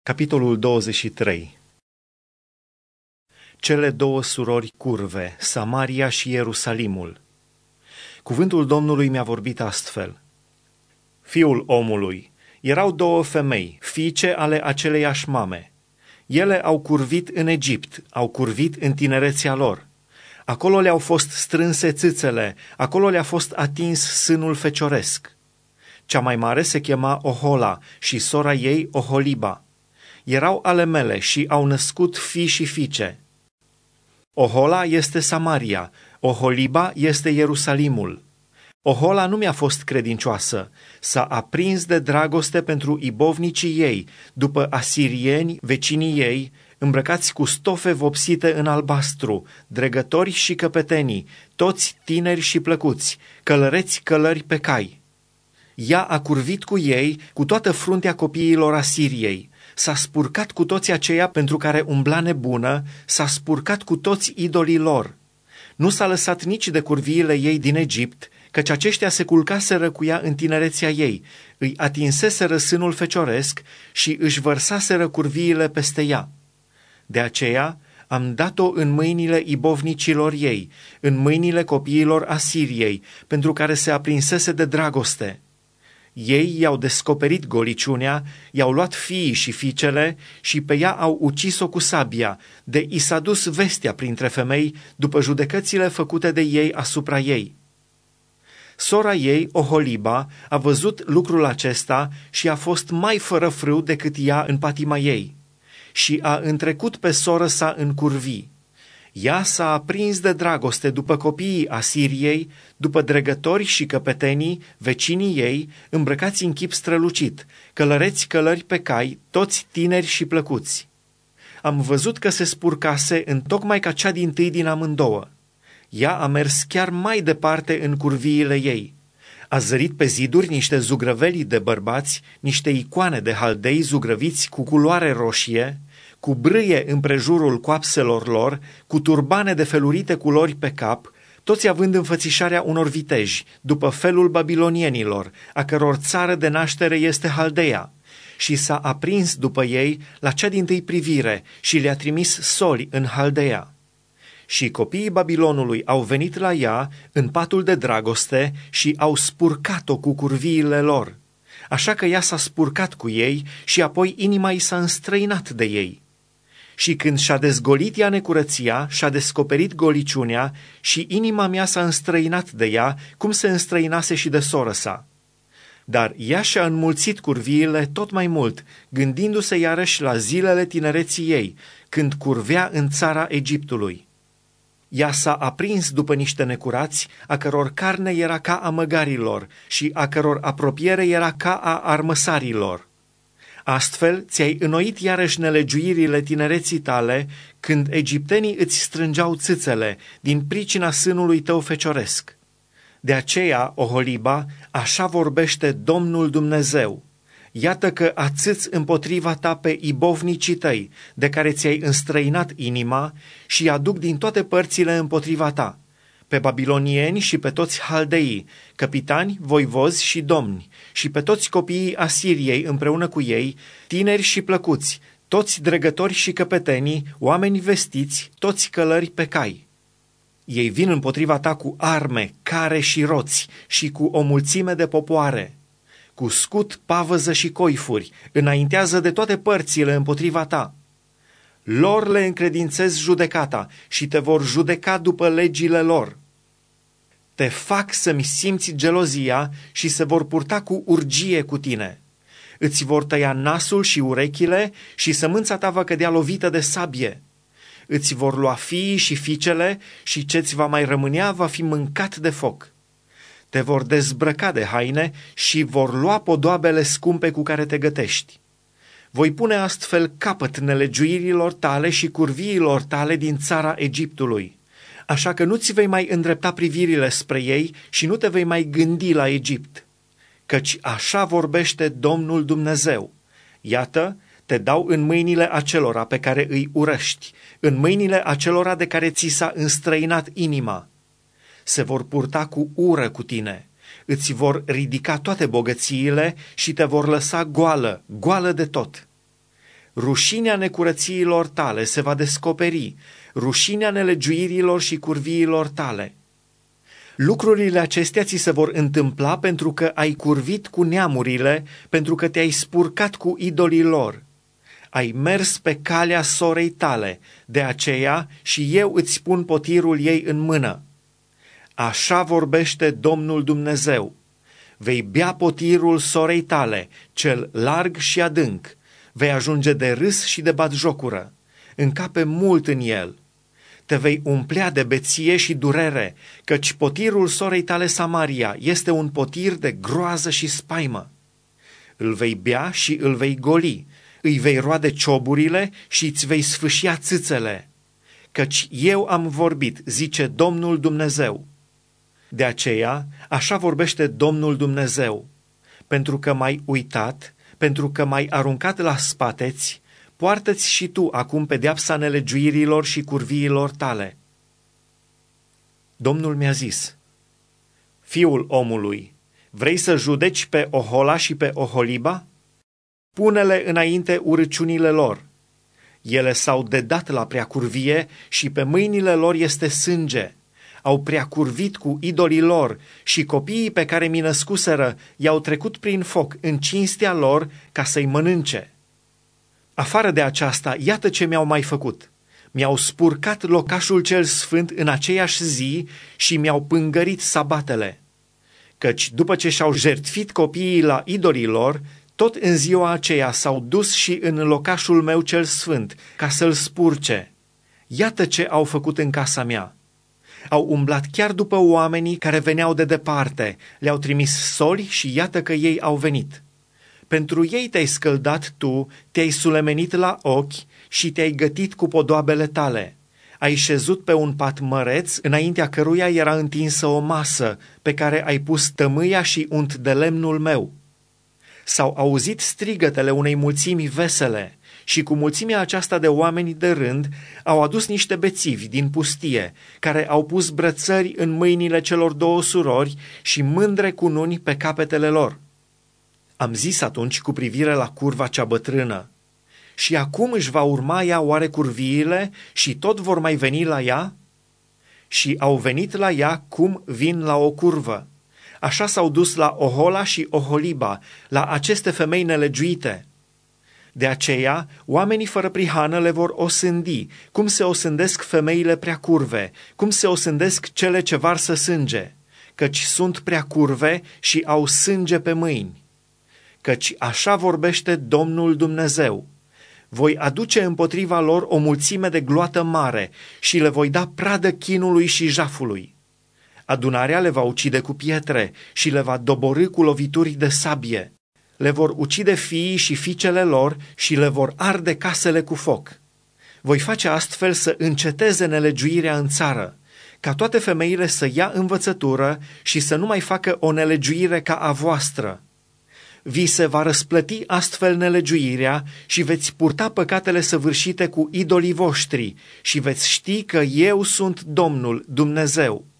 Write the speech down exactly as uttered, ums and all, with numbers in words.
Capitolul douăzeci și trei. Cele două surori curve, Samaria și Ierusalimul. Cuvântul Domnului mi-a vorbit astfel: Fiul omului, erau două femei, fiice ale aceleiași mame. Ele au curvit în Egipt, au curvit în tinerețea lor. Acolo le-au fost strânse țâțele, acolo le-a fost atins sânul fecioresc. Cea mai mare se chema Ohola și sora ei Oholiba. Erau ale mele și au născut fii și fiice. Ohola este Samaria, Oholiba este Ierusalimul. Ohola nu mi-a fost credincioasă, s-a aprins de dragoste pentru ibovnicii ei, după asirieni, vecinii ei, îmbrăcați cu stofe vopsite în albastru, dregători și căpetenii, toți tineri și plăcuți, călăreți călări pe cai. Ea a curvit cu ei, cu toată fruntea copiilor Asiriei. S-a spurcat cu toți aceia pentru care umbla nebună, s-a spurcat cu toți idolii lor. Nu s-a lăsat nici de curviile ei din Egipt, căci aceștia se culcaseră cu ea în tinerețea ei, îi atinseseră sânul fecioresc și își vărsaseră curviile peste ea. De aceea am dat-o în mâinile ibovnicilor ei, în mâinile copiilor Asiriei, pentru care se aprinsese de dragoste. Ei i-au descoperit goliciunea, i-au luat fiii și fiicele și pe ea au ucis-o cu sabia, de i s-a dus vestea printre femei după judecățile făcute de ei asupra ei. Sora ei, Oholiba, a văzut lucrul acesta și a fost mai fără frâu decât ea în patima ei și a întrecut pe soră sa în curvii. Ea s-a aprins de dragoste după copiii Asiriei, după dregători și căpetenii, vecinii ei, îmbrăcați în chip strălucit, călăreți călări pe cai, toți tineri și plăcuți. Am văzut că se spurcase întocmai ca cea dintâi din amândouă. Ea a mers chiar mai departe în curviile ei. A zărit pe ziduri niște zugrăveli de bărbați, niște icoane de haldei zugrăviți cu culoare roșie, cu brâie împrejurul coapselor lor, cu turbane de felurite culori pe cap, toți având înfățișarea unor viteji, după felul babilonienilor, a căror țară de naștere este Haldeea, și s-a aprins după ei la cea dintâi privire și le-a trimis soli în Haldeea. Și copiii Babilonului au venit la ea în patul de dragoste și au spurcat-o cu curviile lor, așa că ea s-a spurcat cu ei și apoi inima i s-a înstrăinat de ei. Și când și-a dezgolit ea necurăția, și-a descoperit goliciunea și inima mea s-a înstrăinat de ea, cum se înstrăinase și de soră sa. Dar ea și-a înmulțit curviile tot mai mult, gândindu-se iarăși la zilele tinereții ei, când curvea în țara Egiptului. Ea s-a aprins după niște necurați, a căror carne era ca a măgarilor și a căror apropiere era ca a armăsarilor. Astfel ți-ai înnoit iarăși nelegiuirile tinereții tale, când egiptenii îți strângeau țâțele din pricina sânului tău fecioresc. De aceea, Oholiba, așa vorbește Domnul Dumnezeu: iată că ațâți împotriva ta pe ibovnicii tăi, de care ți-ai înstrăinat inima, și aduc din toate părțile împotriva ta, pe babilonieni și pe toți haldeii, capitani, voivozi și domni, și pe toți copiii Asiriei împreună cu ei, tineri și plăcuți, toți dregători și căpetenii, oameni vestiți, toți călări pe cai. Ei vin împotriva ta cu arme, care și roți, și cu o mulțime de popoare, cu scut, pavăză și coifuri, înaintează de toate părțile împotriva ta. Lor le încredințez judecata și te vor judeca după legile lor. Te fac să-mi simți gelozia și se vor purta cu urgie cu tine. Îți vor tăia nasul și urechile și sămânța ta va cădea lovită de sabie. Îți vor lua fiii și fiicele și ce-ți va mai rămânea va fi mâncat de foc. Te vor dezbrăca de haine și vor lua podoabele scumpe cu care te gătești. Voi pune astfel capăt nelegiuirilor tale și curviilor tale din țara Egiptului, așa că nu-ți vei mai îndrepta privirile spre ei și nu te vei mai gândi la Egipt. Căci așa vorbește Domnul Dumnezeu: iată, te dau în mâinile acelora pe care îi urăști, în mâinile acelora de care ți s-a înstrăinat inima. Se vor purta cu ură cu tine, îți vor ridica toate bogățiile și te vor lăsa goală, goală de tot. rușinea necurățiilor tale se va descoperi, rușinea nelegiuirilor și curviilor tale. Lucrurile acestea ți se vor întâmpla pentru că ai curvit cu neamurile, pentru că te-ai spurcat cu idolii lor. Ai mers pe calea sorei tale, de aceea și eu îți pun potirul ei în mână. Așa vorbește Domnul Dumnezeu. Vei bea potirul sorei tale, cel larg și adânc, vei ajunge de râs și de batjocură, încape mult în el. Te vei umplea de beție și durere, căci potirul sorei tale Samaria este un potir de groază și spaimă. Îl vei bea și îl vei goli, îi vei roade cioburile și îți vei sfâșia țâțele, căci eu am vorbit, zice Domnul Dumnezeu. De aceea, așa vorbește Domnul Dumnezeu, pentru că m-ai uitat, pentru că m-ai aruncat la spateți, poartă-ți și tu acum pedeapsa nelegiuirilor și curviilor tale. Domnul mi-a zis: Fiul omului, vrei să judeci pe Ohola și pe Oholiba? Pune-le înainte urăciunile lor. Ele s-au dedat la preacurvie și pe mâinile lor este sânge. Au preacurvit cu idolii lor și copiii pe care mi născuseră i-au trecut prin foc în cinstea lor ca să-i mănânce. Afară de aceasta, iată ce mi-au mai făcut. Mi-au spurcat locașul cel sfânt în aceeași zi și mi-au pângărit sabatele. Căci după ce și-au jertfit copiii la idolii lor, tot în ziua aceea s-au dus și în locașul meu cel sfânt ca să-l spurce. Iată ce au făcut în casa mea. Au umblat chiar după oamenii care veneau de departe, le-au trimis soli și iată că ei au venit. Pentru ei te-ai scăldat tu, te-ai sulemenit la ochi și te-ai gătit cu podoabele tale. Ai șezut pe un pat măreț, înaintea căruia era întinsă o masă, pe care ai pus tămâia și unt de lemnul meu. S-au auzit strigătele unei mulțimi vesele și cu mulțimea aceasta de oameni de rând au adus niște bețivi din pustie, care au pus brățări în mâinile celor două surori și mândre cununi pe capetele lor. Am zis atunci cu privire la curva cea bătrână: și acum își va urma ea oare curviile și tot vor mai veni la ea? Și au venit la ea cum vin la o curvă. Așa s-au dus la Ohola și Oholiba, la aceste femei nelegiuite. De aceea, oamenii fără prihană le vor osândi, cum se osândesc femeile prea curve, cum se osândesc cele ce varsă sânge, căci sunt prea curve și au sânge pe mâini. Căci așa vorbește Domnul Dumnezeu: voi aduce împotriva lor o mulțime de gloată mare și le voi da pradă chinului și jafului. Adunarea le va ucide cu pietre și le va doborî cu lovituri de sabie. Le vor ucide fiii și fiicele lor și le vor arde casele cu foc. Voi face astfel să înceteze nelegiuirea în țară, ca toate femeile să ia învățătură și să nu mai facă o nelegiuire ca a voastră. Vi se va răsplăti astfel nelegiuirea și veți purta păcatele săvârșite cu idolii voștri și veți ști că eu sunt Domnul Dumnezeu.